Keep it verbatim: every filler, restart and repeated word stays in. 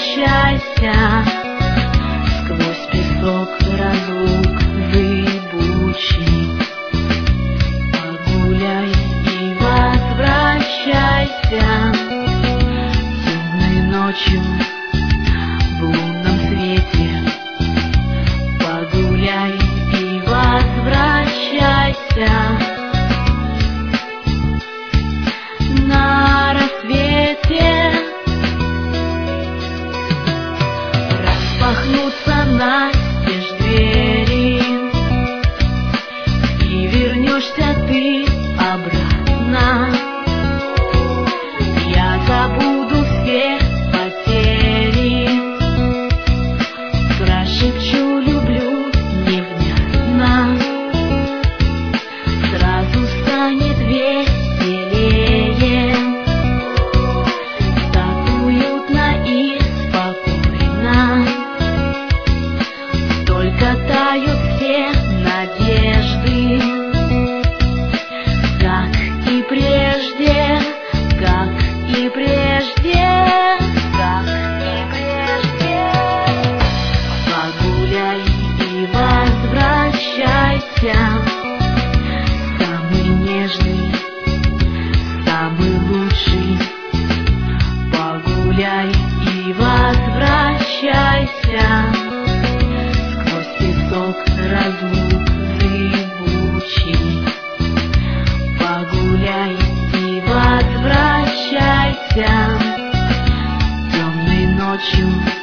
возвращайся сквозь песок разлук зыбучий. Погуляй и возвращайся темной ночью в лунном свете. Погуляй и возвращайся на рассвете. Распахнутся настежь двери, и вернешься ты обратно. Я забуду все потери, прошепчу люблю невнятно. Сразу станет веселее, так уютно и спокойно. Только тают все надежды, как и прежде, как и прежде, как и прежде. Погуляй и возвращайся, самый нежный, самый лучший. Погуляй и возвращайся сквозь песок разлук зыбучий. Погуляй и возвращайся темной ночью